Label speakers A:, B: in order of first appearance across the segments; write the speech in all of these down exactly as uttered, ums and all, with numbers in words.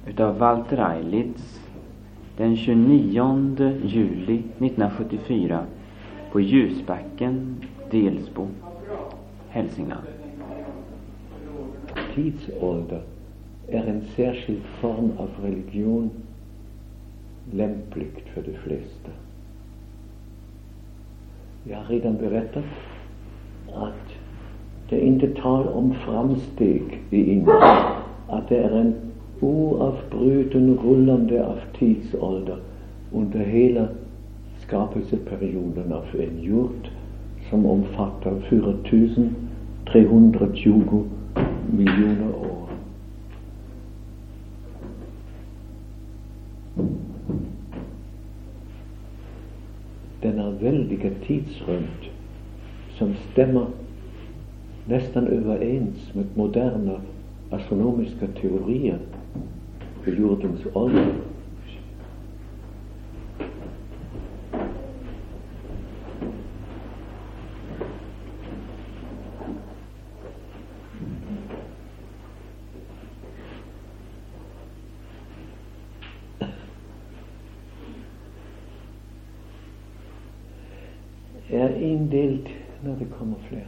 A: utav Walter Eilitz den tjugonionde juli nittonhundrasjuttiofyra på Ljusbacken, Delsbo, Hälsingland.
B: Tidsålder är en särskild form av religion lämpligt för de flesta. Jag har redan berättat att det inte tal om framsteg i innan, att det är en oavbruten rullande av tidsålder under hela skapelseperioden av en jord som omfattar fyra tusen trehundratjugo miljoner år. Denna väldiga tidsrymd som stämmer nästan överens med moderna astronomiska teorier för jordens ålder. Är indelt när det kommer fler.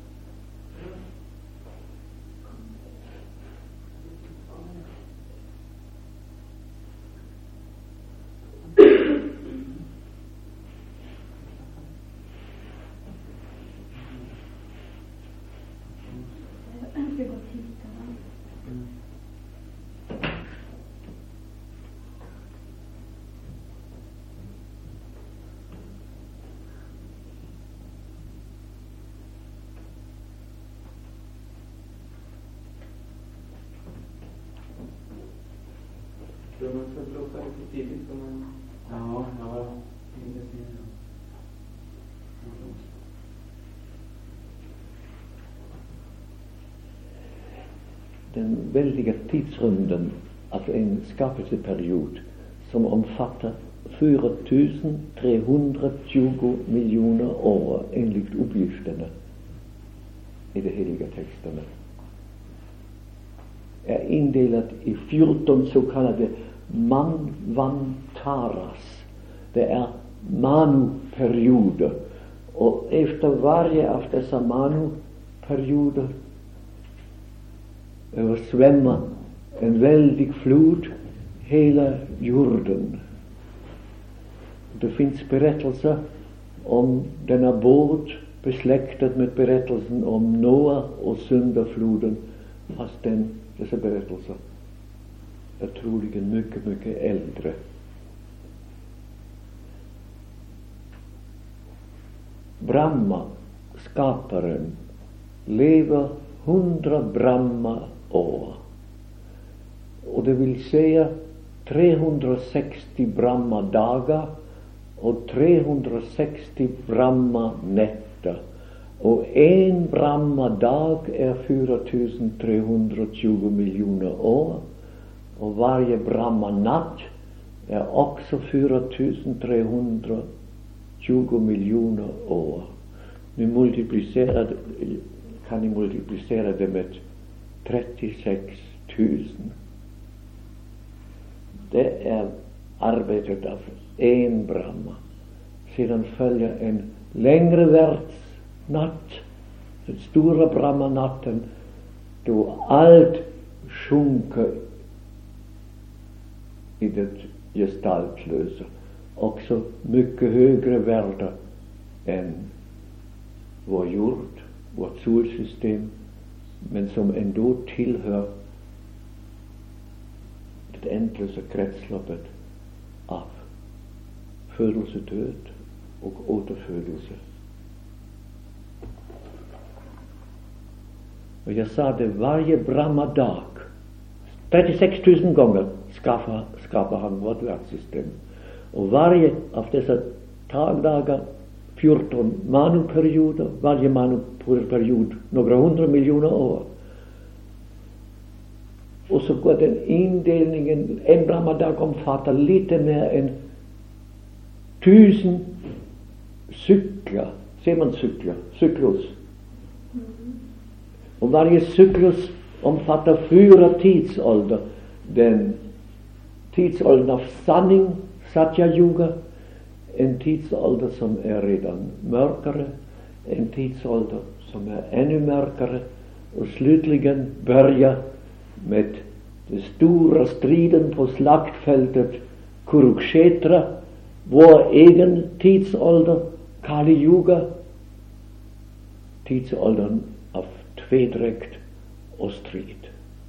A: Så man ska blåsa lite tidigt som man... Ja, ja.
B: Den väldiga tidsrymden, alltså en skapelseperiod som omfattar fyra tusen trehundratjugo miljoner år enligt uppgifterna i de heliga texterna, är indelat i fjorton så kallade manvantaras. Det är manu-perioder, och efter varje av dessa manu-perioder översvämmar en väldig flod hela jorden. Det finns berättelser om denna båt besläktad med berättelsen om Noa och syndafloden, fast den, dessa berättelser är troligen mycket, mycket äldre. Brahma, skaparen, lever hundra Brahma år. Och det vill säga trehundrasextio Brahma dagar och trehundrasextio Brahma nätter. Och en Brahma dag är fyra tusen trehundratjugo miljoner år. Och varje Brahma natt är också fyra tusen trehundratjugo miljoner år. Nu multiplicerar, kan ni multiplicera det med trettiosex tusen. Det är arbetet av en Brahma. Sedan följer en längre världsnatt, den stora Brahma-natten, då allt sjunker i det gestaltlösa. Också mycket högre världar än vår jord, vårt solsystem, men som ändå tillhör det ändlösa kretsloppet av födelse, död och återfödelse. Och jag sa det, varje Brahma-dag, trettiosex tusen gånger skapar, skapar han vårt världssystem. Och varje av dessa tagdagar, fjorton manu-perioder, varje manu-period några hundra miljoner år. Och så går den indelningen, en Brahma-dag omfattar lite mer än tusen cyklar, ser man cyklar, cyklus. Och varje cyklus omfattar fyra tidsålder. Den tidsåldern av sanning, Satya Yuga, en tidsålder som är redan mörkare, en tidsålder som är ännu mörkare, och slutligen börja med den stora striden på slaktfältet Kurukshetra, vår egen tidsålder, Kali Yuga, tidsåldern av tvedräkt och strid.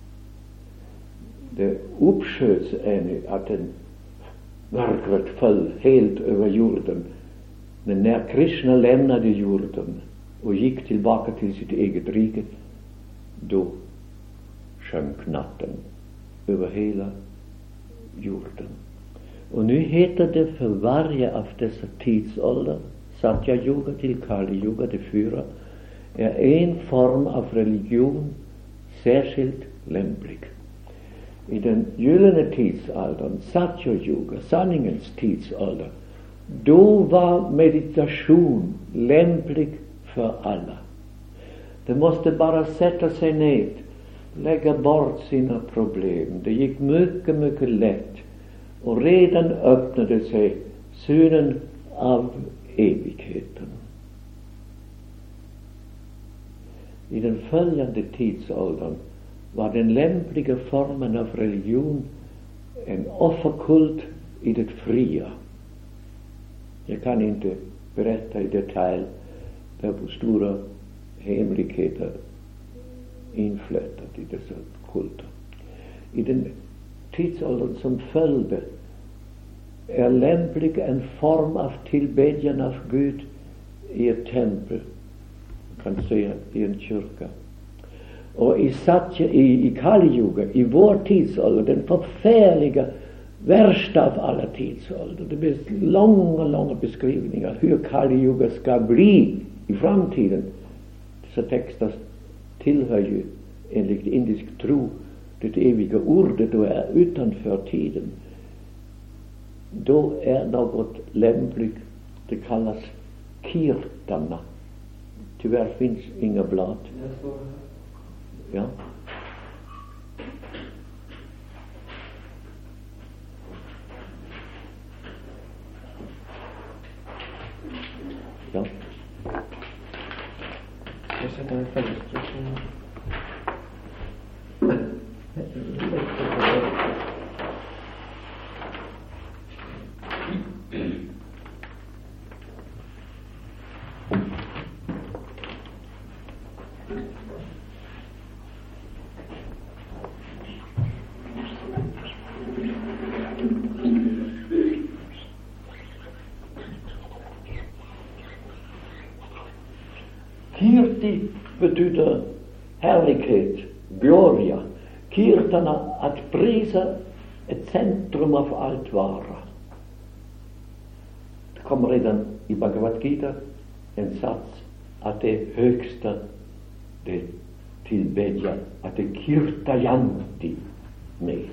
B: Det uppsköts ännu att en mörkret föll helt över jorden, men när Krishna lämnade jorden och gick tillbaka till sitt eget rike, då sjönk natten över hela jorden. Och nu heter det för varje av dessa tidsåldrar, Satya Yuga till Kali Yuga, de fyra, är en form av religion särskilt lämplig. I den gyllene tidsåldern, Satya Yuga, sanningens tidsålder, då var meditation lämplig för alla. De måste bara sätta sig ner, lägga bort sina problem. Det gick mycket, mycket lätt, och redan öppnade sig synen av evigheten. I den följande tidsåldern var den lämpliga formen av religion en offerkult i det fria. Jag kan inte berätta i detalj, där var stora hemligheter inflätat i dessa kulter. I den tidsåldern som följde är lämplig en form av tillbedjan av Gud i ett tempel, kan säga i en kyrka. Och i Satya, i, i Kali Yuga, i vår tidsålder, den förfärliga, värsta av alla tidsålder, det blir långa, långa beskrivningar hur Kali Yuga ska bli i framtiden. Dessa texter tillhör ju enligt indisk tro det eviga ordet och är utanför tiden. Då är något lämpligt, det kallas kirtana. Tyvärr finns inga blad. Ja. Ja.
A: Jag sätter en fönster som...
B: Kirti betyder härlighet, gloria. Kirtana, att prisa ett centrum av allt vara. Det kommer redan i Bhagavad Gita en sats att det högsta, det tillbedjar, att det kirtayanti med.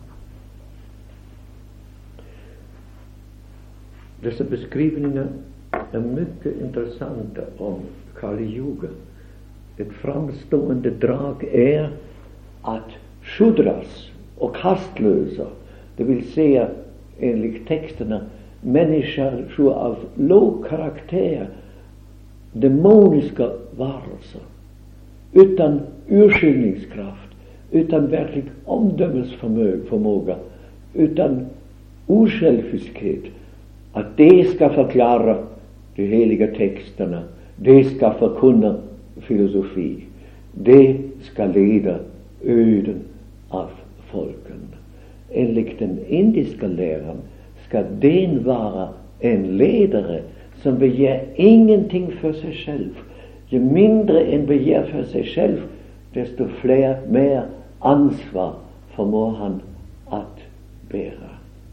B: Dessa beskrivningar är mycket intressanta om Kali Yuga. Ett framstående drag är att shudras och kastlösa, det vill säga enligt texterna människor av låg karaktär, demoniska varelser, utan urskiljningskraft, utan verklig omdömesförmåga, utan osjälviskhet, att de ska förklara de heliga texterna, de ska förkunna filosofi, de ska leda öden av folken. Enligt den indiska läran ska den vara en ledare som begär ingenting för sig själv. Ju mindre en begär för sig själv, desto fler, mer ansvar förmår han att bära.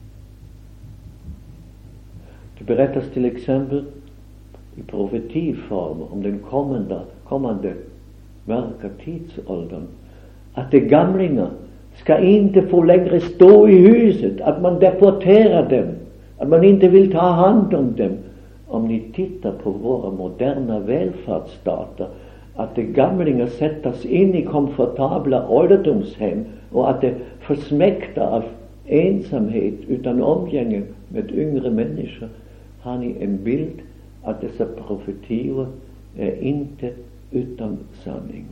B: Det berättas till exempel i profetiform om den kommande, kommande mörka tidsåldern, att de gamlingar ska inte få längre stå i huset, att man deporterar dem, att man inte vill ta hand om dem. Om ni tittar på våra moderna välfärdsstater, att de gamlingar sättas in i komfortabla ålderdomshem och att de försmäkta av ensamhet utan omgänge med yngre människor har ni en bild att dessa profetior är inte utan sanning.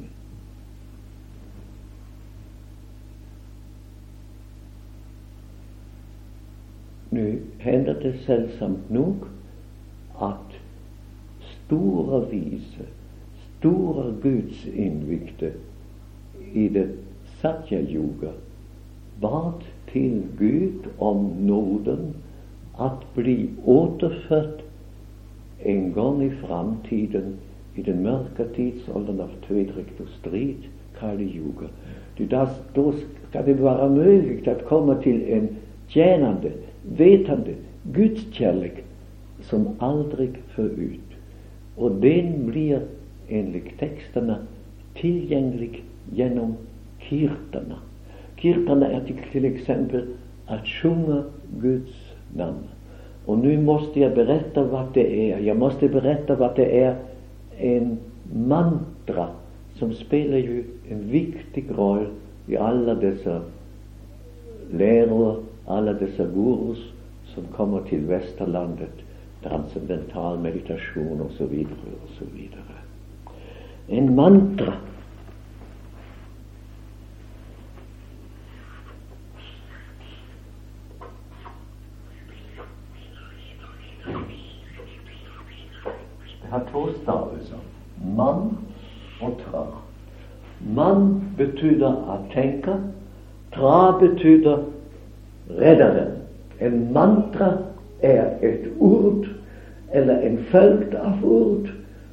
B: Nu händer det sällsamt nog att stora vise, stora Guds invigde i det Satya-yoga bad till Gud om nåden att bli återfött en gång i framtiden i den mörka tidsåldern av tvedrikt och strid, Kali-yoga. Då ska det vara möjligt att komma till en tjänande, vetande Gudskärlek som aldrig förut. Och den blir enligt texterna tillgänglig genom kirtana. Kirtana är till, till exempel att sjunga Guds namn. Och nu måste jag berätta vad det är. Jag måste berätta vad det är. En mantra som spelar ju en viktig roll i alla dessa läror, alla dessa gurus som kommer till västerlandet, transcendental meditation och så vidare och så vidare. En mantra. Det har två stavelser. Man och tra. Man betyder att tänka. Tra betyder räddaren. En mantra är ett ord eller en följd av ord.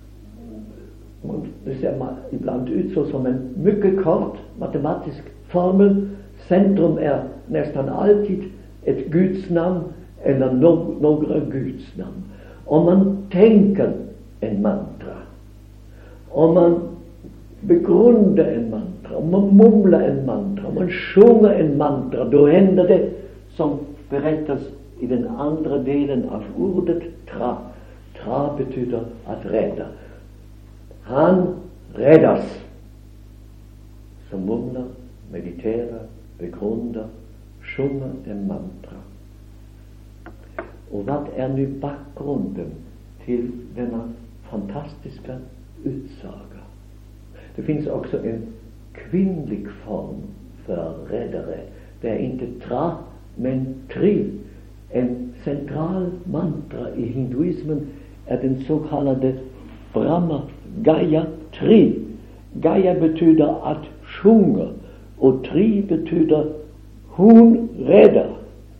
B: Det ser man ibland ut så som en mycket kort matematisk formel. Centrum är nästan alltid ett Guds namn eller no- några Guds namn. Om man tänker en mantra, om man begrundar en mantra, om man mumlar en mantra, om man sjunger en mantra, då händer det som berättas i den andra delen av ordet tra. Tra betyder att rädda. Han räddas som mumlar, mediterar, begrundar, sjunger en mantra. Och vad är nu bakgrunden till denna fantastiska utsaga? Det finns också en kvinnlig form för räddare. Det är inte tra, men tri. En central mantra i hinduismen är den så kallade Brahma Gaya Tri. Gaya betyder att sjunga och Tri betyder hon räddar.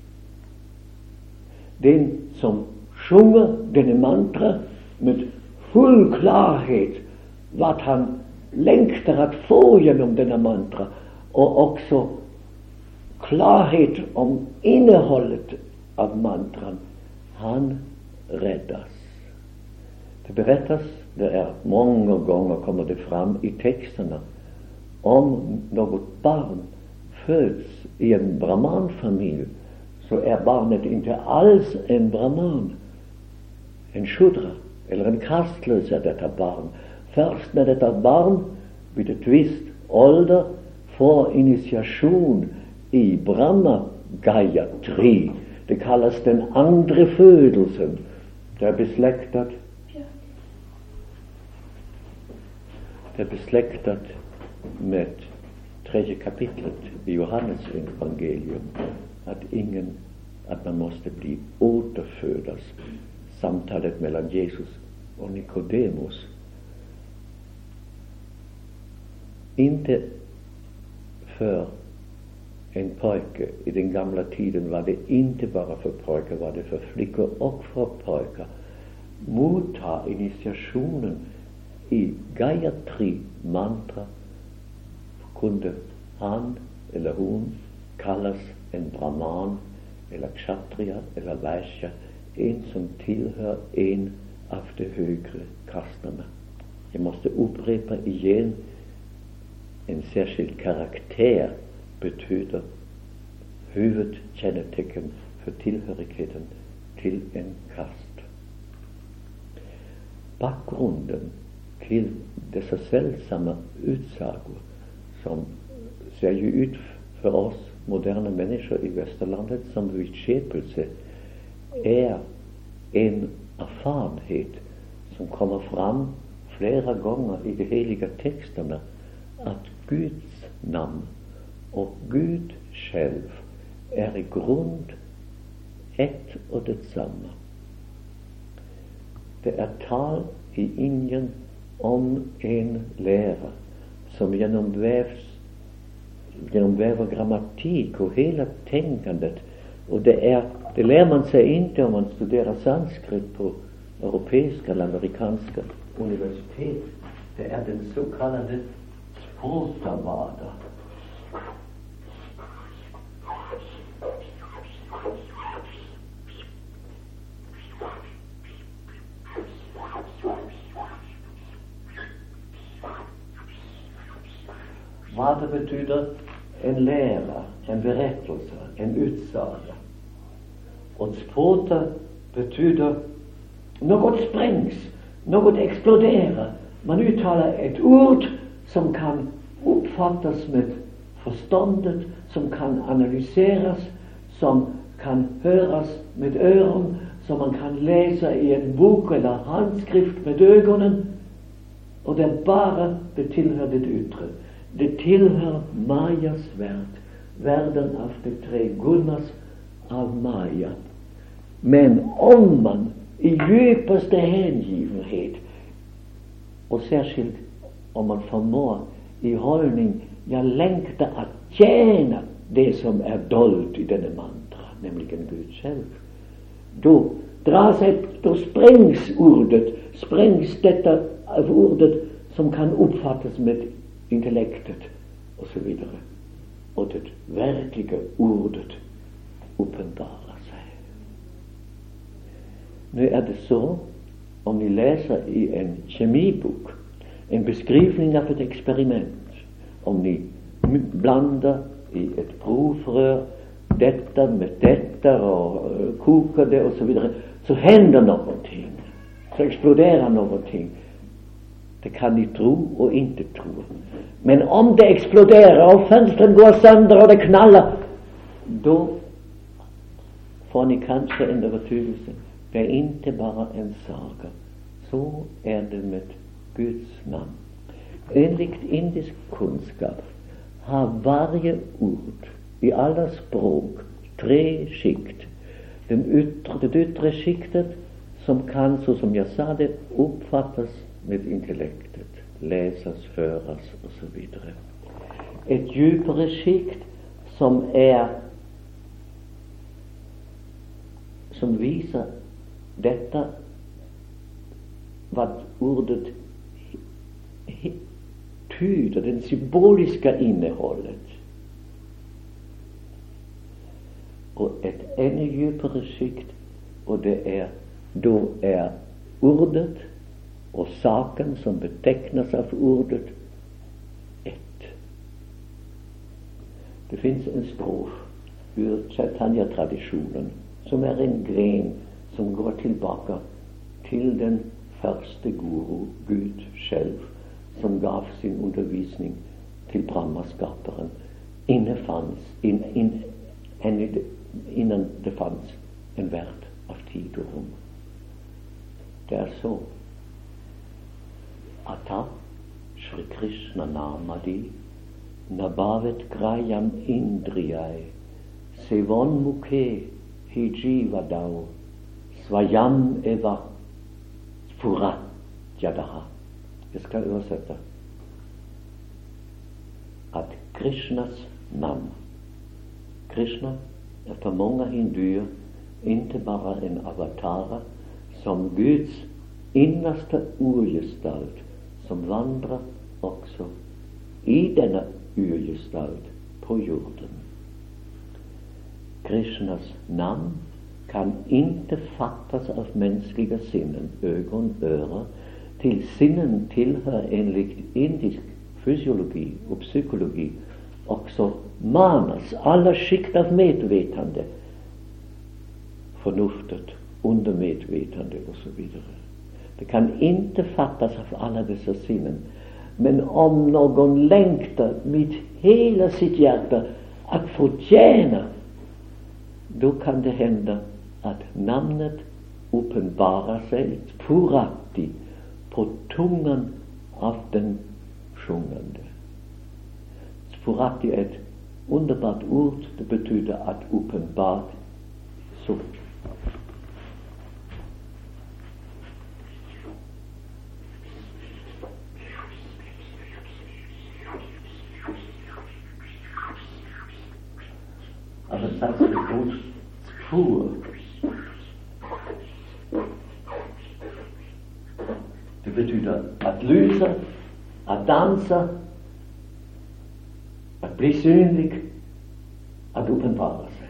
B: Den som sjunger denna mantra med full klarhet vad han längtar att få genom denna mantra och också klarhet om innehållet av mantran, han räddas. Det berättas, det är många gånger kommer det fram i texterna, om något barn föds i en brahmanfamilj, så är barnet inte alls en brahman, en shudra eller en kastlös är detta barn. Först när detta barn vid ett visst ålder får initiation i Brahma Gaya Tri, det kallas den andra födelsen, det är besläktat det är besläktat med tredje kapitlet i Johannes evangelium, att ingen att man måste bli återfödas. Samtalet mellan Jesus och Nikodemus. Inte för en pojke. I den gamla tiden var det inte bara för pojkar, var det för flickor och för pojkar. Motta initiationen i Gayatri mantra kunde han eller hon kallas en brahman eller kshatriya eller vaishya, en som tillhör en av de högre kasterna. Jag måste upprepa igen, en särskild karaktär betyder huvudkännetecken för tillhörigheten till en kast. Bakgrunden till dessa sällsamma utsagor som ser ju ut för oss moderne mennesker i Vesterlandet som vidskepelse er en erfarenhet som kommer fram flere ganger i de hellige tekstene, at Guds navn og Gud selv er i grunn ett og det samme. Det er tal i ingen om en lærer som gjennom vevs gjennom vev og grammatikk og hele tenkandet, og det er det lærer man seg ikke om man studerer sanskrit på europeiske eller amerikanske universitet. Det er den såkalte språkavada. Hva det betyder en lære, en berettelse, en utsage. Og språket betyder noe sprengs, noe eksploderer. Man uttaler et ord som kan oppfattes med forstandet, som kan analyseres, som kan høres med øren, som man kan lese i en bok eller handskrift med øynene. Og det er bare det tilhører det ytre. Det tilhører Majas verd, verden av de tre gunners av Maja. Men om man i dypeste hengivenhet, og særskilt om man formår i holdning, ja lengte at tjene det som er dolt i denne mantra, nemlig en Gud selv, da drar seg, da sprengs ordet, sprengs dette av ordet som kan oppfattes med intellektet og så videre, og det virkelige ordet åpenbarer seg. Nå er det så, om vi leser i en kjemibok en beskrivning av et eksperiment, om vi blander i et provrør dette med dette og uh, koker det og så videre, så hender noen ting, så eksploderer noen ting. Det kan de tro og ikke tro. Men om det eksploderer og fønstren går sønder og det knaller, da får ni kanskje en overtygelse. Det er ikke bare en saga. Så er det med Guds navn. Enligt indisk kunnskap har varje ord i alle språk tre skikt. Den ytre, det ytre skiktet som kan, så som jeg sa det, oppfattes med intellektet, leses, høres og så videre. Et dypere skikt som er som viser dette hva ordet tyder, den symboliske innholdet. Og et enda dypere skikt, og det er da er ordet og saken som betegnes av ordet ett. Det finnes en strof ur Chaitanya-tradisjonen som er en gren som går tilbake til den første guru, Gud selv, som gav sin undervisning til Brahma-skaperen innan, inn, inn, innan det fanns en verd av tid og rom. Det er så Ata Shri Krishna Namadi Nabavet Grayam Indriyai Sevon Mukhe Hijiva Dao Svayam Eva Furat Yadaha. Jeg skal oversette at Krishnas navn, Krishna er for mange hinduer ikke bare en avatar som Guds innerste urgestalt, som vandrer også i denne urgestalt på jorden. Krishnas navn kan ikke fattes av menneskelige sinnen, øyne, ører. Til sinnen tilhører enligt indisk fysiologi og psykologi også manas, alle skikt av medvetende, fornuftet, undermedvetende og så videre. Det kan ikke fattes av alle disse sinnen, men om noen lengter med hele sitt hjerte att förtjäna, då kan det hända att namnet uppenbarar sig Tfurati på tungan av den sjungande. Tfurati är ett underbart ord. Det betyder att uppenbart så. Alltså alltså ord Tfur. Det betyder att lysa, att dansa, att bli synlig, att uppenbara sig.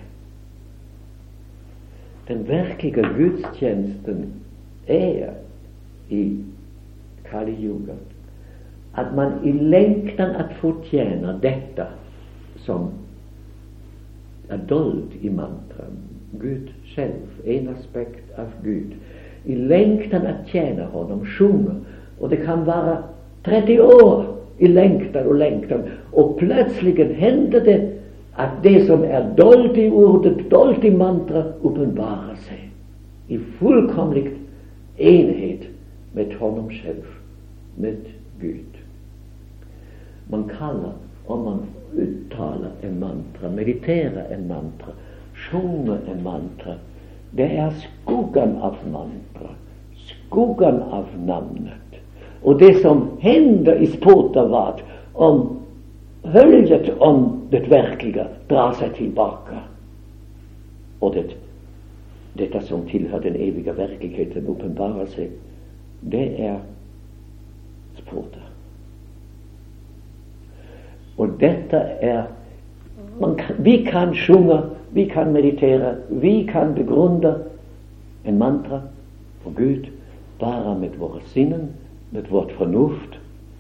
B: Den verkliga gudstjänsten är i Kali Yuga att man i längtan att förtjäna detta som är dold i mantran, Gud själv, en aspekt av Gud, i längtan att tjäna honom, sjunga, och det kan vara trettio år i längtan och längtan, och plötsligen händer det att det som är dolt i ordet, dolt i mantra, uppenbarar sig i fullkomlig enhet med honom själv, med Gud. Man kallar, om man uttalar en mantra, mediterar en mantra, sjunger en mantra, det är skuggan av mantra, skuggan av namnet. Och det som händer i Spotavad, om höljet om det verkliga drar sig tillbaka, och det, detta som tillhör den eviga verkligheten uppenbarar sig, det är Spota. Och detta är, man kan, vi kan sjunga, vi kan meditera, vi kan begrunda en mantra för Gud bara med våra sinnen, med vårt förnuft.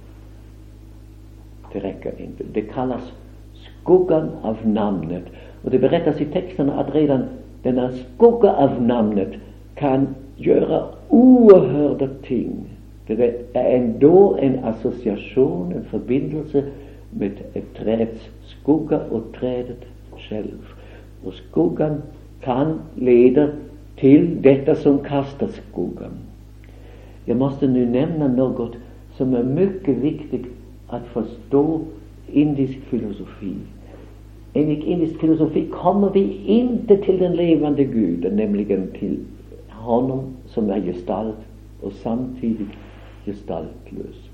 B: Det räcker inte. Det kallas skuggan av namnet. Och det berättas i texterna att redan denna skugga av namnet kan göra oerhörda ting. Det är ändå en association, en förbindelse med ett träds skugga och trädet själv. Och skuggan kan leda till detta som kastar skuggan. Jag måste nu nämna något som är mycket viktigt att förstå indisk filosofi. Enligt indisk filosofi kommer vi inte till den levande Guden, nämligen till honom som är gestalt och samtidigt gestaltlös.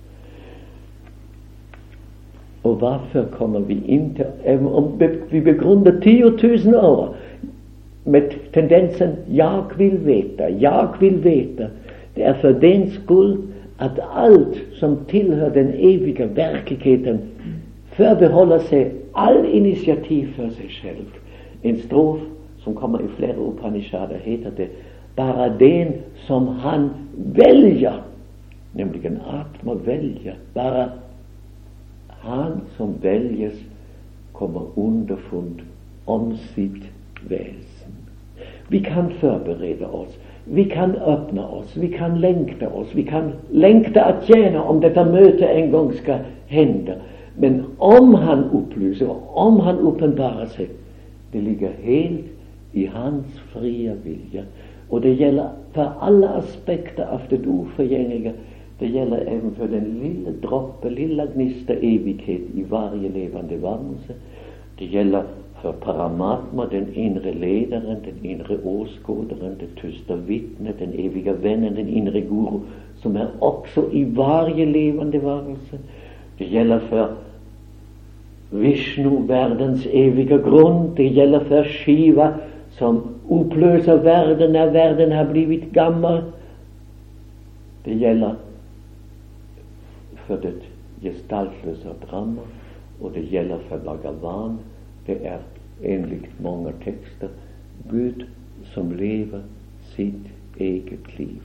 B: Och varför kommer vi inte, även om vi begrundar tiotusen år med tendensen jag vill veta, jag vill veta, det är för den skull att allt som tillhör den eviga verkligheten förbehåller sig all initiativ för sig själv. En strof som kommer i flera Upanishader heter det, bara den som han väljer, nämligen Atma väljer, bara han som väljes kommer underfund om sitt väsen. Vi kan förbereda oss, vi kan öppna oss, vi kan längta oss, vi kan längta att tjäna om detta möte en gång ska hända. Men om han upplyser, om han uppenbarar sig, det ligger helt i hans fria vilja. Och det gäller för alla aspekter av det oförgängliga. Det gäller även för den lilla droppe, lilla gnista evighet i varje levande varelse. Det gäller för Paramatma, den inre ledaren, den inre åskådaren, det tysta vittnet, den eviga vännen, den inre guru, som är också i varje levande varelse. Det gäller för Vishnu, världens eviga grund. Det gäller för Shiva, som upplöser världen när världen har blivit gammal. Det gäller för det gestaltlösa Brahma, och det gäller för Bhagavan. Det är enligt många texter Gud som lever sitt eget liv.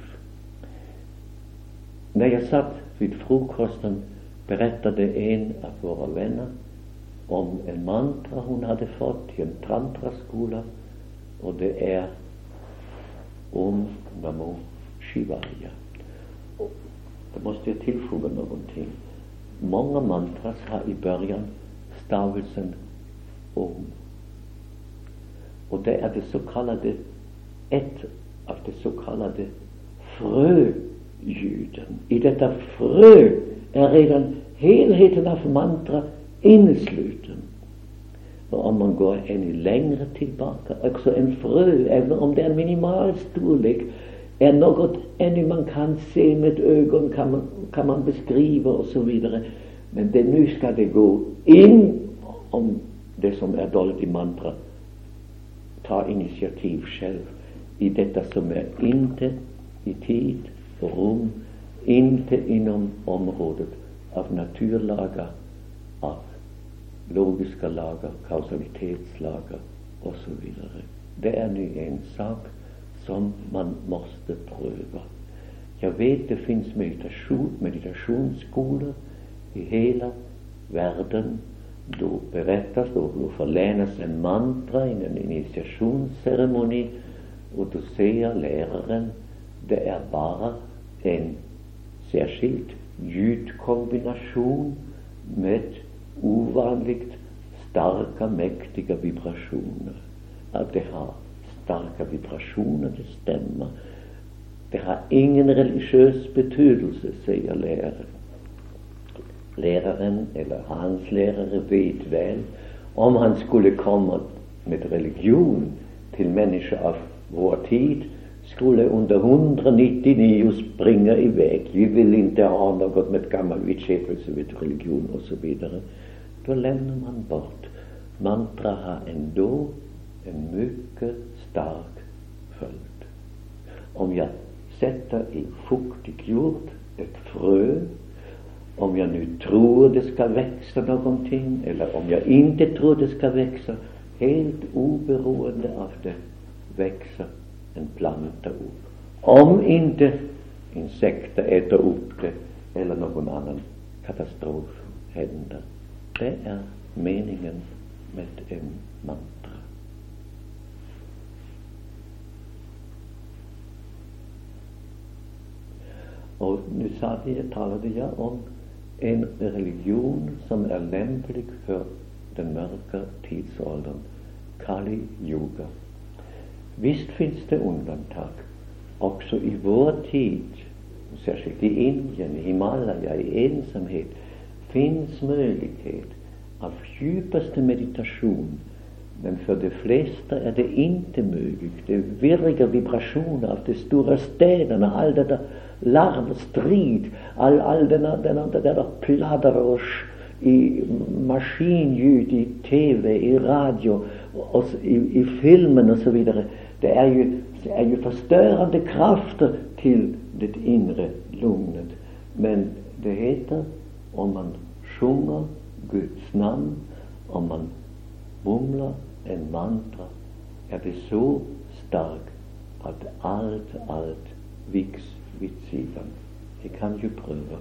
B: När jag satt vid frukosten berättade en av våra vänner om en mantra hon hade fått i en tantraskola, och det är Om Namo Shivaya. Och då måste jag tillfoga någonting. Många mantras har i början stavelsen om. Och det är det så kallade, ett av det så kallade fröljuden. I detta frö är redan helheten av mantra innesluten. Och om man går ännu längre tillbaka, också en frö, även om det är en minimal storlek, är något ännu man kan se med ögon, kan man, kan man beskriva och så vidare. Men det, nu ska det gå in om det som är dolt i mantra. Ta initiativ själv i detta som är inte i tid och rum, inte inom området av naturlagar, av logiska lagar, kausalitetslagar och så vidare. Det är nu en sak som man måste pröva. Jag vet det finns meditation, meditationsskolor i hela världen. Då berättas, då, då förlänas en mantra i en initiationsceremoni, och då säger läraren, det är bara en särskild ljudkombination med ovanligt starka, mäktiga vibrationer. Att det har starka vibrationer, det stämmer. Det har ingen religiös betydelse, säger läraren. Läraren eller hans lärare vet väl, om han skulle komma med religion till människor av vår tid, skulle under hundranittionio springa iväg. Vi vill inte ha något med gammal vidskepelse vid religion och så vidare. Då lämnar man bort. Mantra har ändå en mycket stark följd. Om jag sätter i fuktig jord ett frö, om jag nu tror det ska växa någonting, eller om jag inte tror det ska växa, helt oberoende av det, växer en planta upp. Om inte insekter äter upp det, eller någon annan katastrof händer. Det är meningen med en mantra. Och nu sa jag, talade jag om en religion som är lämplig för den mörka tidsåldern, Kali Yuga. Visst finns det undantag. Också i vår tid, särskilt i Indien, i Himalaya, i ensamhet, finns möjlighet av djupaste meditation. Men för de flesta är det inte möjligt. Det är virriga vibrationer av de stora städerna, all det där larm, strid, all, all denna, denna, det där pladderörs i maskinljud, i tv, i radio, och i, i filmen och så vidare. Det är ju, det är ju förstörande krafter till det inre lugnet. Men det heter, om man sjunger Guds namn, om man mumlar en mantra, är det så stark att allt, allt viks vid sidan. Det kan ju pröva.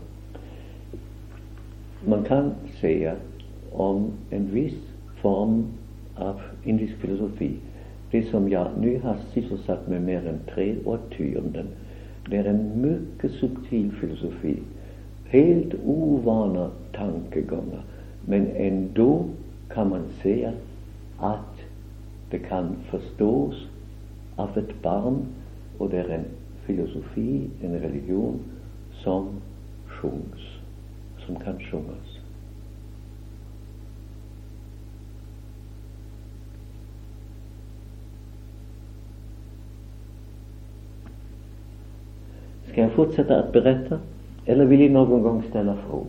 B: Man kan säga om en viss form av indisk filosofi, det som jag nu har sysselsatt med mer än tre årtionden, det är en mycket subtil filosofi, helt ovana tankegångar, men ändå kan man säga att det kan förstås av ett barn, och det är en filosofi, en religion som sjungs, som kan sjungas. Ska jag fortsätta att berätta, eller vill ni någon gång ställa frågor?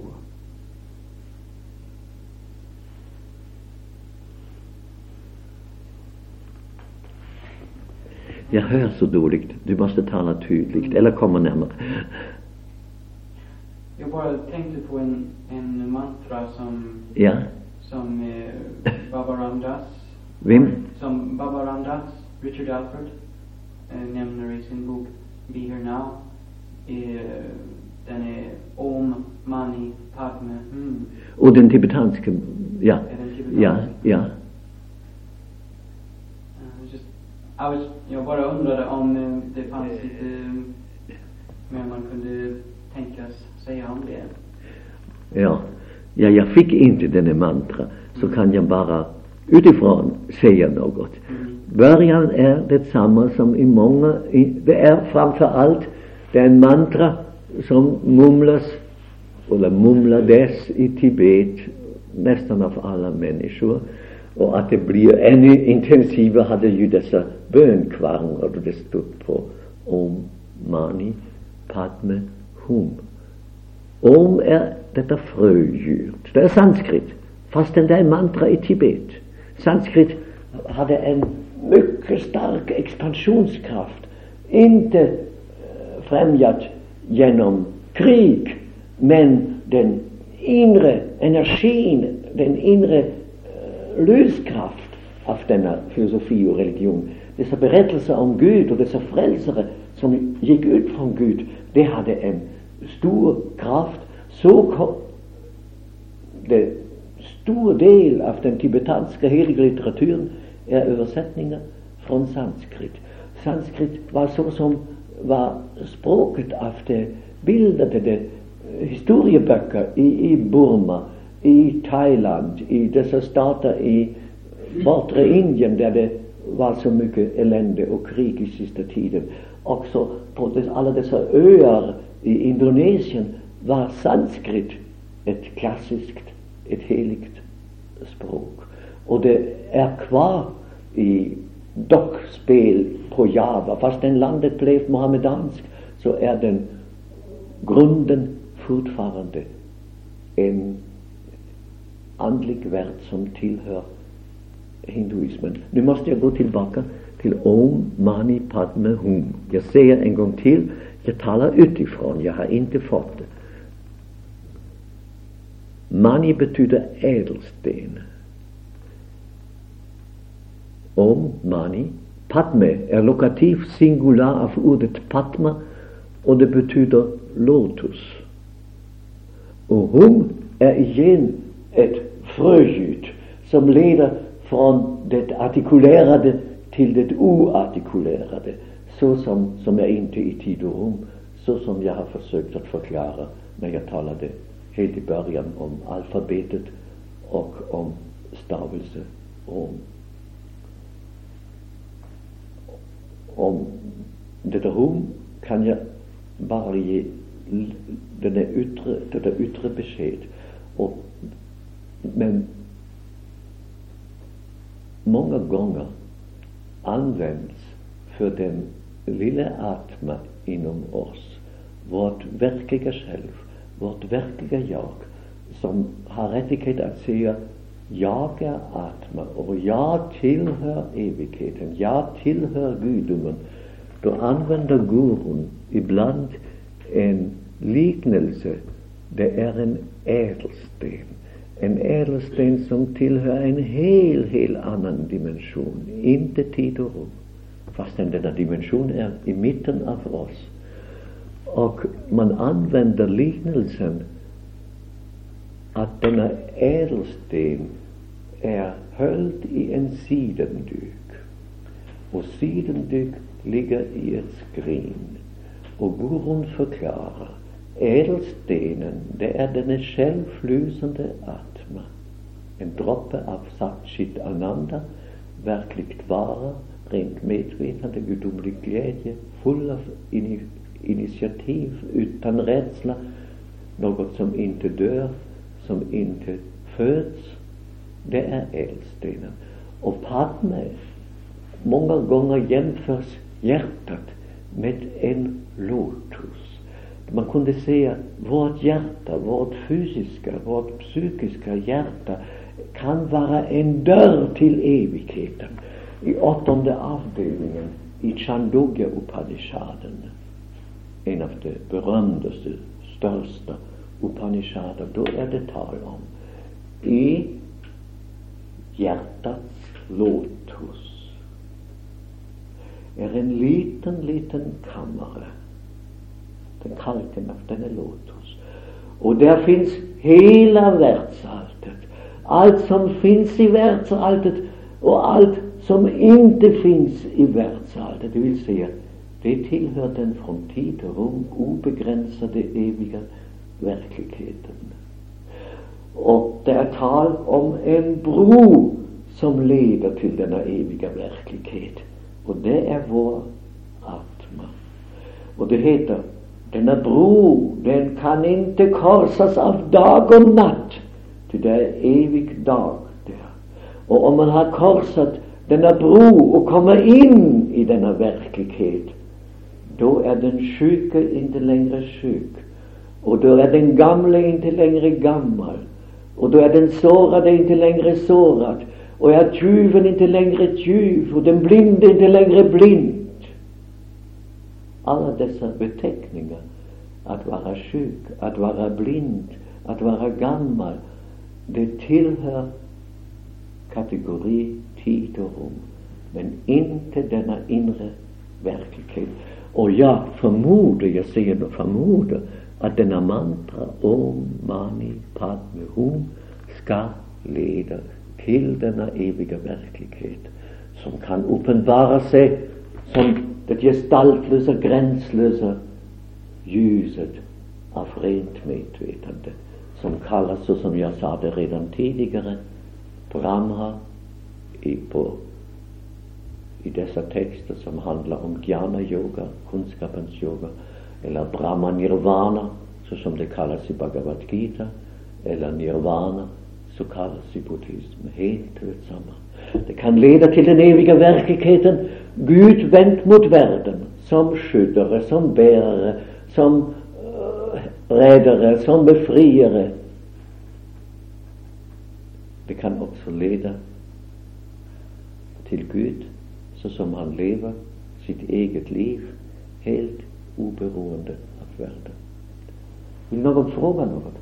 B: Jag hör så dåligt. Du måste tala tydligt, mm. eller komma närmare.
A: Jag bara tänkte på en, en mantra som
B: ja.
A: som eh, Baba Ram Dass,
B: Vem?
A: som Baba Ram Dass, Richard Alpert eh, nämner i sin bok Be Here Now. Eh, den är Om Mani Padme Hum.
B: Och den tibetanska, ja.
A: Är den tibetanska?
B: Ja, ja.
A: Jag, was, jag bara undrade om det fanns lite mer man kunde tänkas säga om det.
B: Ja, ja jag fick inte denna mantra. Så mm. kan jag bara utifrån säger något. Början är detsamma som i många, i, det är framför allt den mantra som mumlas eller mumlades i Tibet nästan av alla människor, och att det blir ännu intensivare hade ju dessa bönkvarnar, och det stod på Om Mani Padme Hum. Om är detta frödjur, det är sanskrit, fast det är mantra i Tibet. Sanskrit hade en mycket stark expansionskraft, inte främjat genom krig, men den inre energin, den inre uh, lyskraft av denna filosofi och religion, dessa berättelser om Gud och dessa frälsare som gick ut från Gud, det hade en stor kraft. Så kom det stor del av den tibetanska heliga litteraturen är översättningar från sanskrit. Sanskrit var så som var språket av det bildade det historieböcker i, i Burma, i Thailand, i dessa stater i bortre Indien där det var så mycket elände och krig i sista tiden. Också på des, alla dessa öar i Indonesien var sanskrit ett klassiskt, ett heligt språk. Och det är kvar i dockspel på Java. Fast den landet blev mohammedansk, så är den grunden fortfarande en andlig värld som tillhör hinduismen. Nu måste jag gå tillbaka till Om Mani Padme Hum. Jag säger en gång till, jag talar utifrån, jag har inte fått det. Mani betyder ädelsten. Om Mani. Padme är lokativ singular av ordet Padma, och det betyder lotus. Och Hum är igen ett fröljud som leder från det artikulerade till det oartikulerade, så som, som är inte i tid och rum, så som jag har försökt att förklara när jag talade helt i början om alfabetet och om stavelse. Om, om detta Hum kan jag bara ge den yttre, detta yttre besked, och, men många gånger används för den lilla atma inom oss, vårt verkliga själv, vårt verkliga jag, som har rättighet att säga: jag är atma och jag tillhör evigheten, jag tillhör gudomen. Då använder gurun ibland en liknelse. Det är en ädelsten. En ädelsten som tillhör en hel, hel annan dimension. Inte tid och rum. Fastän denna dimension är i mitten av oss. Och man använder liknelsen att denna ädelsten är höljd i en sidenduk. Och sidenduk ligger i ett skrin. Och gurun förklarar: ädelstenen, det är den självlysande atma. En droppe av Satchit Ananda, verkligt vara, rent medvetande, gudomlig glädje, full av in- initiativ, utan rädsla, något som inte dör, som inte föds. Det är ädelstenen. Och Padme, många gånger jämförs hjärtat med en lotus. Man kunde säga vårt hjärta, vårt fysiska, vårt psykiska hjärta kan vara en dörr till evigheten. I åttonde avdelningen i Chandogya Upanishaden, en av de berömdaste, största Upanishader, då är det tal om i hjärtats lotus är en liten, liten kammare. Den kalken av den är lotus. Och där finns hela världsalltet. Allt som finns i världsalltet och allt som inte finns i världsalltet. Det vill säga, det tillhör den från tid och rum obegränsade eviga verkligheten. Och det är tal om en bro som leder till denna eviga verklighet. Och det är vår atma. Och det heter, denna bro, den kan inte korsas av dag och natt. Ty det är evig dag där. Och om man har korsat denna bro och kommer in i denna verklighet, då är den sjuke inte längre sjuk. Och då är den gamle inte längre gammal. Och då är den sårade inte längre sårad. Och är tjuven inte längre tjuv. Och den blinde inte längre blind. Alla dessa beteckningar, att vara sjuk, att vara blind, att vara gammal, det tillhör kategori tid och rum, men inte denna inre verklighet. Och jag förmodar, jag säger då förmodar, att denna mantra Om Mani Padme Hum ska leda till denna eviga verklighet som kan uppenbara sig som det gestaltlösa, gränslösa ljuset av rent medvetande, som kallas, så som jag sa det redan tidigare, Brahma i, på, i dessa texter som handlar om Jnana Yoga, kunskapens yoga, eller Brahma Nirvana, så som det kallas i Bhagavad Gita, eller Nirvana, så kallas i buddhism, helt samma. Det kan leda till den eviga verkligheten, Gud vänt mot världen, som skyddare, som bärare, som uh, räddare, som befriare. Det kan också leda till Gud, så som han lever sitt eget liv, helt oberoende av världen. Vill någon fråga något?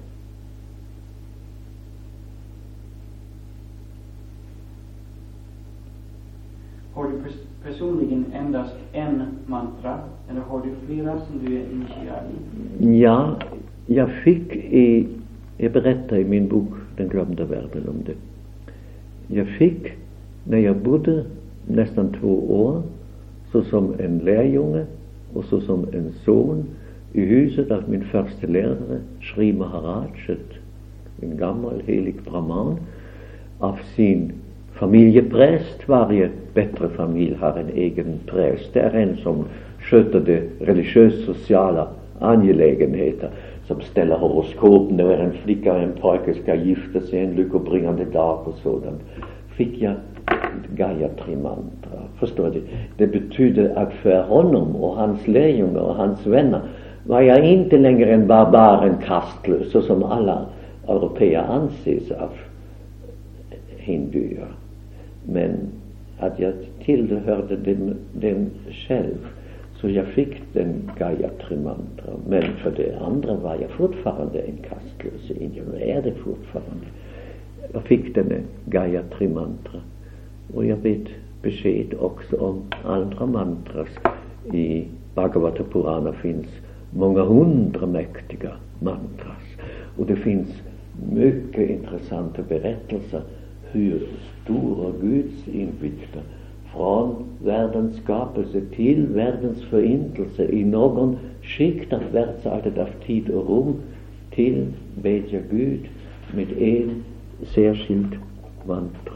A: Har du pers- personligen endast en mantra, eller har du flera som du är initierad i?
B: Ja, jag fick i, jag berättar i min bok Den glömda världen om det. Jag fick, när jag bodde nästan två år, så som en lärjunge och så som en son i huset av min första lärare, Sri Maharaj, en gammal helig brahman, av sin familjepräst. Varje bättre familj har en egen präst. Det är en som sköter de religiös-sociala angelägenheter, som ställer horoskop när en flicka och en pojke ska gifta sig en lyckobringande dag och sådant. Fick jag Gayatri mantra. Förstår du? Det betyder att för honom och hans lärjungar och hans vänner var jag inte längre en barbar, en kastlös, så som alla europeer anses av hinduer. Men att jag tillhörde dem, dem själv, så jag fick den Gayatri mantra. Men för det andra var jag fortfarande en kastlös indier. Är det fortfarande. Jag fick den Gayatri mantra. Och jag vet besked också om andra mantras. I Bhagavata Purana finns många hundra mäktiga mantras. Och det finns mycket intressanta berättelser hur stora Guds inbyggda från världens skapelse till världens förintelse i någon skikt av världsartet av tid och rum till bedja Gud med en särskild mantra.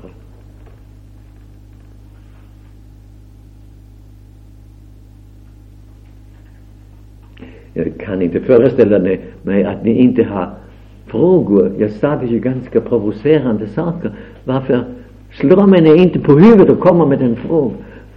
B: Jag kan inte föreställa mig att ni inte har frågor. Jag sa det ju ganska provocerande saker. Varför slår man er inte på huvudet och kommer med en fråga?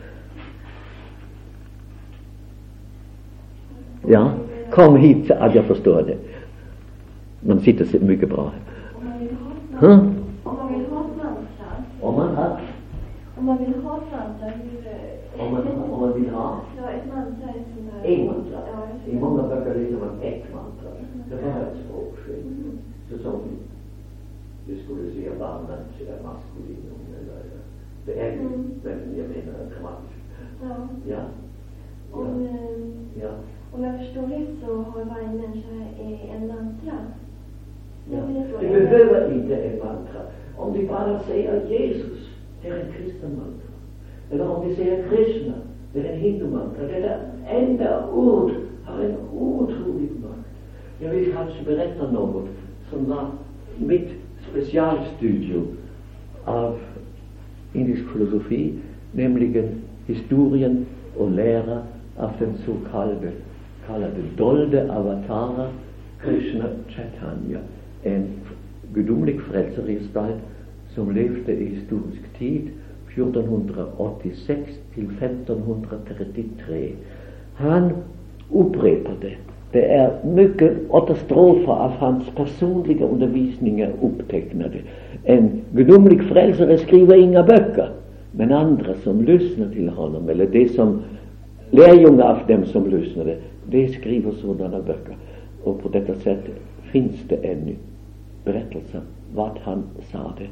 B: Ja, kom hit så att jag förstår det. Man sitter så mycket bra här.
C: Om man vill ha
B: huh?
C: Om man vill ha mantra.
B: Om man har
C: Om man vill ha mantra, hur...
B: Om man, om man vill ha
C: Ja, ett mantra är sån här...
B: en mantra.
C: Ja,
B: I många böcker läser man ett mantra. Det var ett språkskäl. Så som du skulle säga barnet är maskulinum eller det är ju,
C: Mm.
B: men jag menar grammatiskt.
C: Ja.
B: Ja.
C: Om, eh,
B: Ja.
C: om jag förstår rätt så har varje människa eh, en mantra.
B: Ja.
C: Jag vill fråga-
B: Det behöver inte en mantra. Om vi bara säger Jesus, det är en kristen mantra. Eller om vi säger Krishna, det är en hindu mantra. Det där enda ord har en otrolig makt. Jag vill kanske berätta något som var mitt specialstudio av indisk filosofi, nämligen historien och lära av den så kallade, kallade dolde avatara Krishna Chaitanya, en gudomlig frälsargestalt som levde i historisk tid fjortonhundraåttiosex till femtonhundratrettiotre. Han upprepade, det är mycket återstrofer av hans personliga undervisningar upptecknade. En gudomlig frälsare skriver inga böcker, men andra som lyssnar till honom, eller det som lärjungar av dem som lyssnade, de skriver sådana böcker. Och på detta sätt finns det ännu berättelser vad han sade.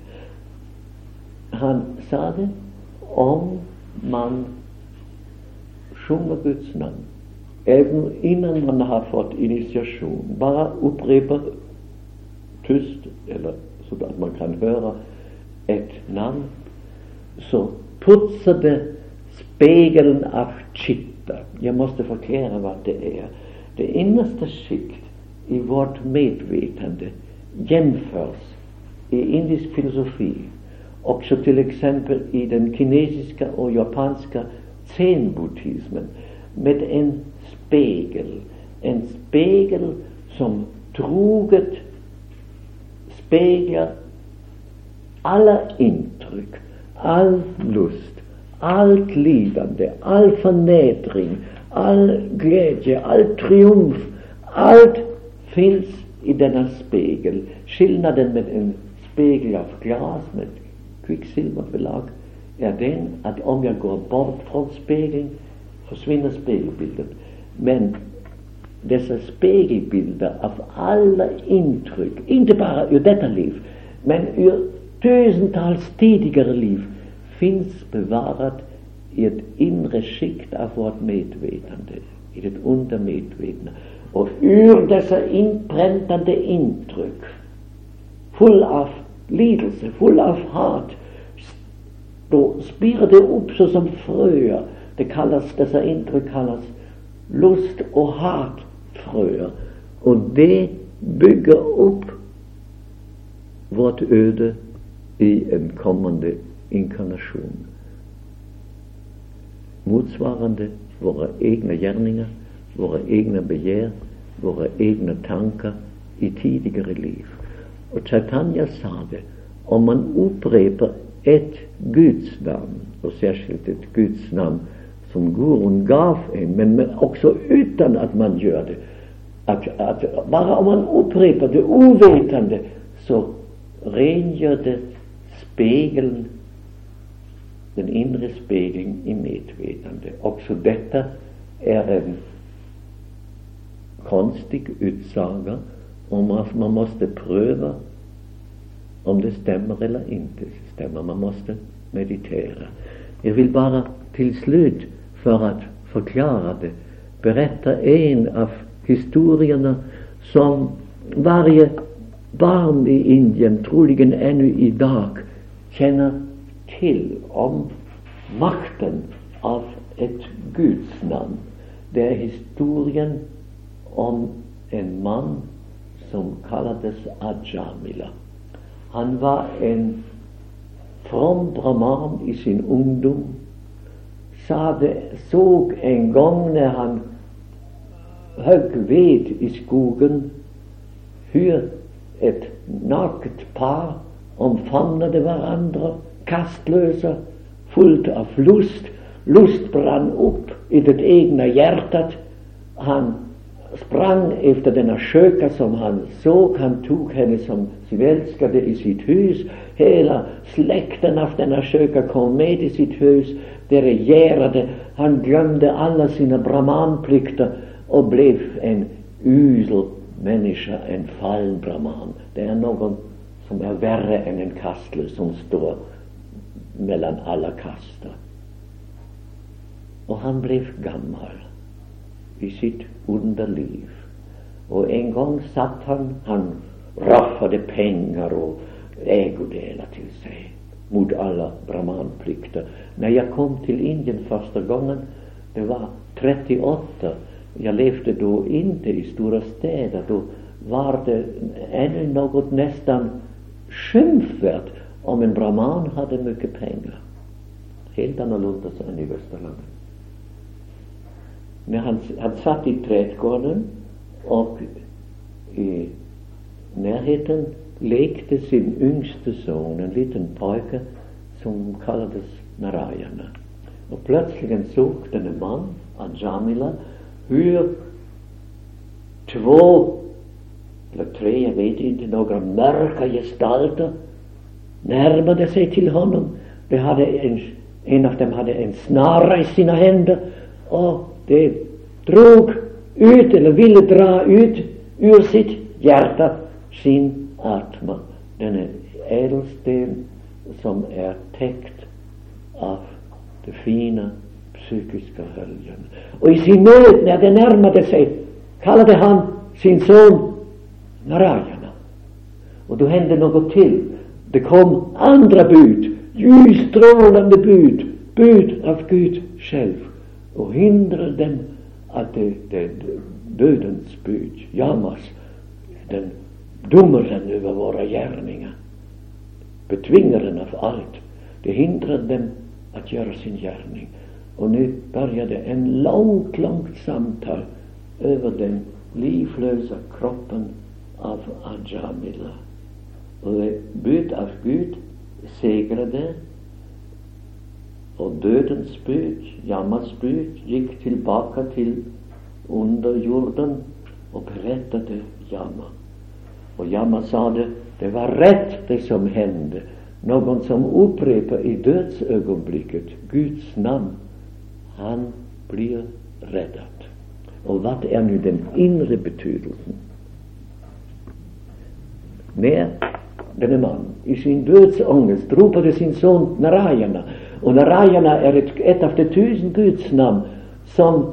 B: Han sade, om man sjunger Guds namn, även innan man har fått initiation, bara upprepar tyst, eller så att man kan höra ett namn, så putsar det spegeln av chitta. Jag måste förklara vad det är. Det innersta skikt i vårt medvetande jämförs i indisk filosofi, också till exempel i den kinesiska och japanska zen-buddhismen, med en spegel. En spegel som troget speglar alla intryck, all lust, allt lidande, all förnedring, all glädje, all triumf, allt finns i denna spegel. Skillnaden med en spegel av glas med kvicksilverbelag är den att om jag går bort från spegeln försvinner spegelbilden. Men dessa spegelbilder av alla intryck, inte bara ur detta liv, men ur tusentals tidigare liv, finns bevarat i ett inre skikt av vårt medvetande, i det undermedvetna. Och ur dessa inpräntade intryck, full av lidelse, full av hat, då spirar det upp så som fröer. Det kallas, dessa intryck kallas lust och hatfröer. Och det bygger upp vårt öde i en kommande inkarnation. Motsvarande våra egna gärningar, våra egna begär, våra egna tankar i tidigare liv. Och Chaitanya sa det, om man upprepar ett Guds namn, och särskilt ett Guds namn som Gurun gav en, men också utan att man gör det, att, att bara om man upprepar det ovetande, så rengör det spegeln, den inre spegeln i medvetande. Också detta är en konstig utsaga, om man måste pröva om det stämmer eller inte stämmer. Man måste meditera. Jag vill bara till slut, för att förklara det, berätta en av historierna som varje barn i Indien troligen ännu idag känner till, om makten av ett Guds namn. Det är historien om en man som kallades Ajamila. Han var en from brahman i sin ungdom. Sade, såg en gång när han högg ved i skogen hur ett naket par omfamnade varandra, kastlösa, fullt av lust. Lust brann upp i det egna hjärtat. Han sprang efter denna sköka som han såg. Han tog henne som sin älskade i sitt hus. Hela släkten av denna sköka kom med i sitt hus. Det regerade. Han glömde alla sina brahmanplikter och blev en usel människa, en fallen brahman. Det är någon som är värre än en kastlös som står mellan alla kastar. Och han blev gammal i sitt underliv. Och en gång satt han, han raffade pengar och ägodelar till sig mot alla brahmanplikter. När jag kom till Indien första gången, det var trettioåtta. Jag levde då inte i stora städer. Då var det ännu något nästan skymfvärt om en brahman hade mycket pengar. helt annorlunda än i Västerland. När han, han satt i trädgården och i närheten lekte sin yngste son, en liten pojke som kallades Narayana. Och plötsligt såg denne man, Ajamila, hur två eller tre, jag vet inte, några mörka gestalter närmade sig till honom. De hade en, en av dem hade en snara i sina händer och de drog ut eller ville dra ut ur sitt hjärta sin atma, den ädelsten som är täckt av det fina psykiska höljen. Och i sin nöd, när det närmade sig, kallade han sin son Narayana. Och då hände något till. Det kom andra bud, ljusstrålande bud, bud av Gud själv, och hindrade dem att det, det dödens bud, Yamas, den domaren över våra gärningar, betvingaren av allt, det hindrade dem att göra sin gärning. Och nu började en långt, långt samtal över den livlösa kroppen av Ajamila. Och det bud av Gud segrade, och dödens bud, Yamas bud, gick tillbaka till underjorden och berättade Yama. Och Yama sade, det var rätt det som hände. Någon som upprepar i dödsögonblicket Guds namn, han blir räddad. Och vad är nu den inre betydelsen? När denne man i sin dödsångest ropade sin son Narayana, och Narayana är ett, ett av de tusen Guds namn som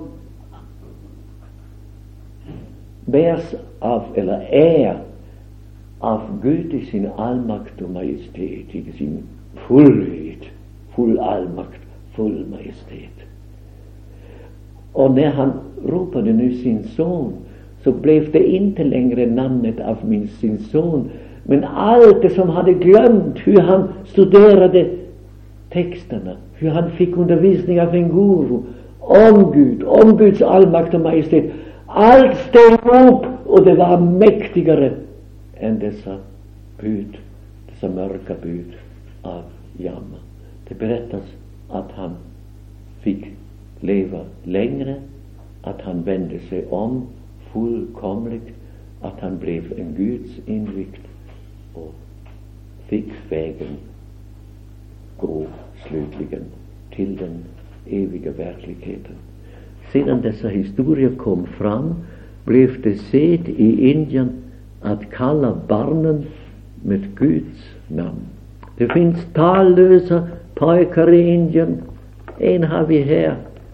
B: bärs av, eller är av Gud i sin allmakt och majestät, i sin fullhet, full allmakt, full majestät. Och när han ropade nu sin son, så blev det inte längre namnet av min sin son, men allt det som hade glömt, hur han studerade texterna, hur han fick undervisning av en guru om Gud, om Guds allmakt och majestät. Allt steg upp, och det var mäktigare än dessa bud, dessa mörka bud av Yama. Det berättas att han fick leva längre, att han vände sig om fullkomligt, att han blev en Guds invikt och fick vägen gå slutligen till den eviga verkligheten. Sedan dessa historier kom fram, blev det sed i Indien att kalla barnen med Guds namn. Det finns tallösa pojkar i Indien. En har vi här,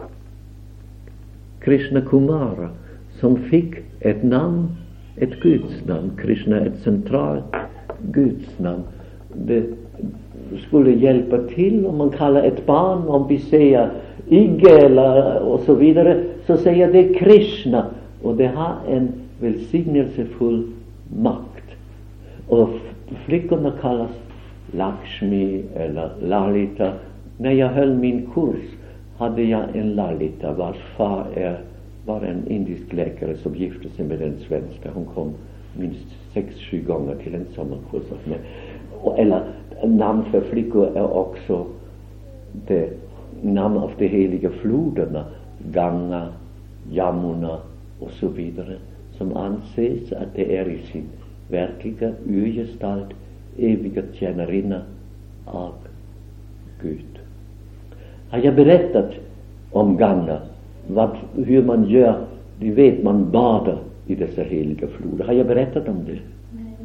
B: Krishna Kumara, som fick ett namn, ett Guds namn. Krishna är ett centralt Guds namn. Det skulle hjälpa till om man kallar ett barn, om vi säger Igge eller och så vidare, så säger det Krishna, och det har en välsignelsefull makt. Och flickorna kallas Lakshmi eller Lalita. När jag höll min kurs hade jag en Lalita, vars far är, var en indisk läkare som gifte sig med en svenska. Hon kom minst sex, sju gånger till en sommarkurs. Och, eller namn för flickor är också det namn av de heliga floderna, Ganga, Yamuna och så vidare, som anses att det är i sin verkliga urgestalt eviga tjänarinna av Gud. Har jag berättat om Ganga, vad, hur man gör, du vet, man badar i dessa heliga floder. Har jag berättat om det?
C: Nej.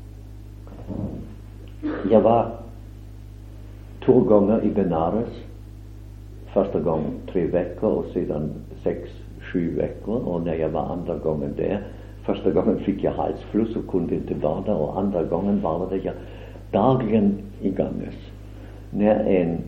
B: Jag var två gånger i Benares. Första gången tre veckor och sedan sex, sju veckor. Och när jag var andra gången där, första gången fick jag halsfluss och kunde inte bada, och andra gången badade jag dagligen i Ganges. När en mm,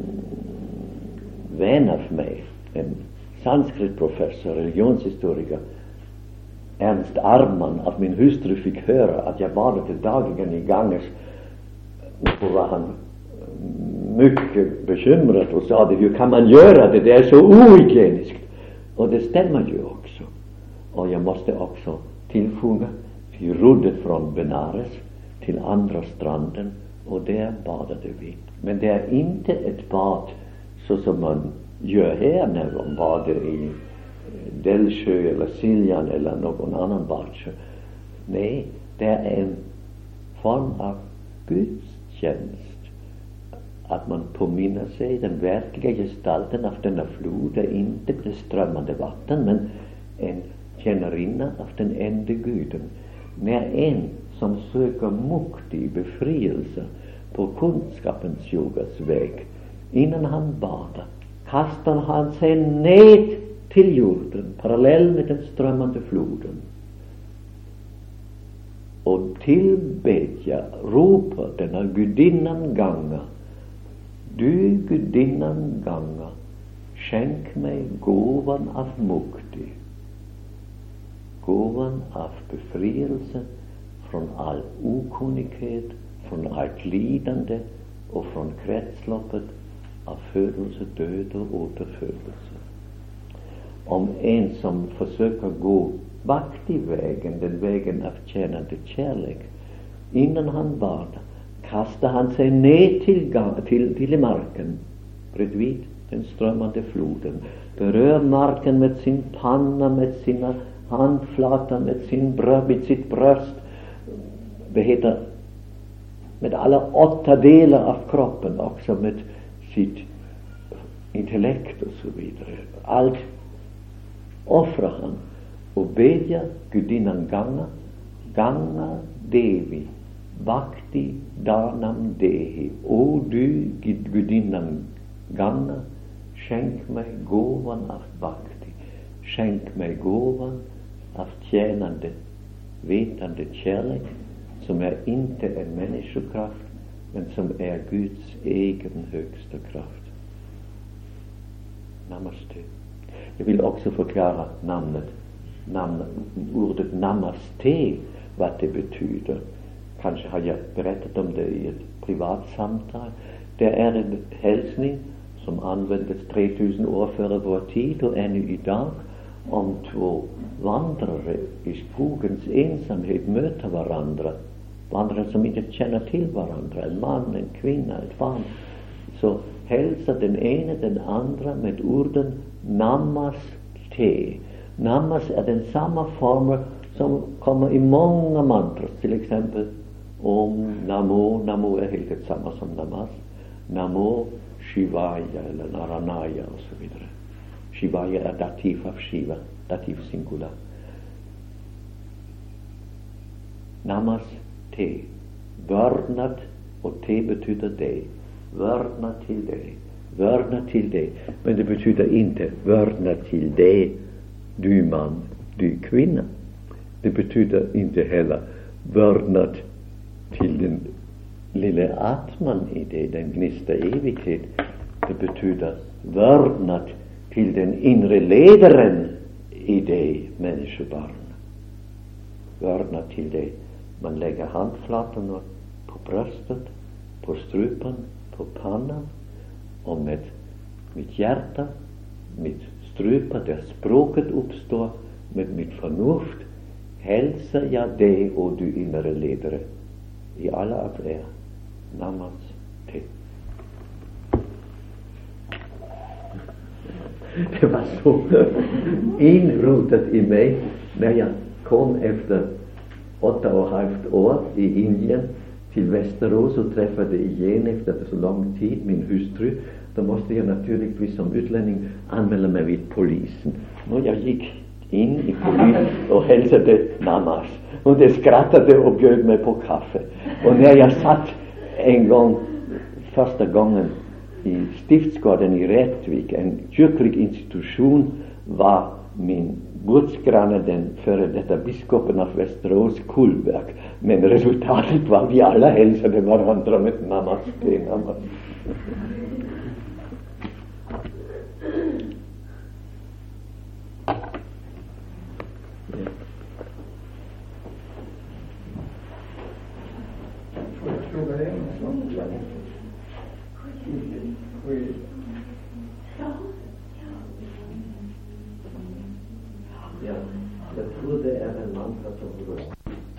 B: vän av mig, en sanskritprofessor, religionshistoriker, Ernst Arman, av min hustru, fick höra att jag badade dagligen i Ganges, då var han mycket bekymrad och sa det, hur kan man göra det? Det är så ohygieniskt. Och det stämmer ju också. Och jag måste också tillfoga, vi rodde från Benares till andra stranden och där badade vi. Men det är inte ett bad så som man gör här när man badar i Delsjö eller Siljan eller någon annan badsjö. Nej, det är en form av gudstjänst. Att man påminner sig den verkliga gestalten av denna flod. Det är inte det strömmande vatten, men en tjänarinna av den enda guden. När en som söker mukti, befrielse på kunskapens yogas väg, innan han badar, kastar han sig ned till jorden, parallell med den strömmande floden. Och tillbedja, ropar denna gudinnan Ganga, du gudinnan Ganga, skänk mig gåvan av mukti, gåvan av befrielse från all okunnighet, från allt lidande och från kretsloppet av födelse, död och återfödelse. Om en som försöker gå bhakti-vägen, den vägen av tjänande kärlek, innan han badar, kastar han sig ner till, till, till marken bredvid den strömmande floden, berör marken med sin panna, med sina handflator, med, sin bröst, med sitt bröst, det heter med alla åtta delar av kroppen, också med sitt intellekt och så vidare. Allt offrar han och bedjar gudinnan Ganga, Ganga Devi, Bhakti Danam Dehi. O du gudinnan Ganga, skänk mig gåvan av Bhakti, skänk mig gåvan av tjänande, vetande kärlek, som är inte en människokraft, men som är Guds egen högsta kraft. Namaste. Jag vill också förklara namnet, namn, ordet namaste, vad det betyder. Kanske har jag berättat om det i ett privat samtal. Det är en hälsning som användes tretusen år före vår tid och ännu idag, om två vandrare i skogens ensamhet möter varandra. Vandrare som inte känner till varandra, en man, en kvinna, ett barn. Så hälsar den ene den andra med orden namaste. Namas är den samma former som kommer i många mantras, till exempel om namo, namo är helt samma som namas, namo shivaya eller naranaya och så vidare. Shivaya är dativ av shiva, dativ singular. Namaste, vördnad, och te betyder det, vördnad till det, vördnad till det, men det betyder inte vördnad till det, du man, du kvinna. Det betyder inte heller vördnad till den lilla atman i det, den gnista evighet. Det betyder vördnad till den inre ledaren i det, människobarn. Vördnad till det. Man lägger handflatorna på bröstet, på strupen, på pannan, och med mitt hjärta, mitt strupa där språket uppstår, med mitt förnuft hälsar jag dig, och du inre ledare i alla av er. Namaste. Det var så inrotat i mig när jag kom efter åtta och halvt år i Indien till Västerås och träffade igen efter så lång tid min hustru. Då måste jag naturligtvis som utlänning anmäla mig vid polisen. Och jag gick in i polisen och hälsade namas. Och de skrattade och bjöd mig på kaffe. Och när jag satt en gång, första gången i Stiftsgården i Rättvik, en kyrklig institution, var min gudsgranne, den före detta biskopen av Västerås, Kullberg. Men resultatet var vi alla hälsade varandra med namaste, namaste.
D: Fråga dig en sak.
B: Ja, jeg tror det er en mann fra Togo.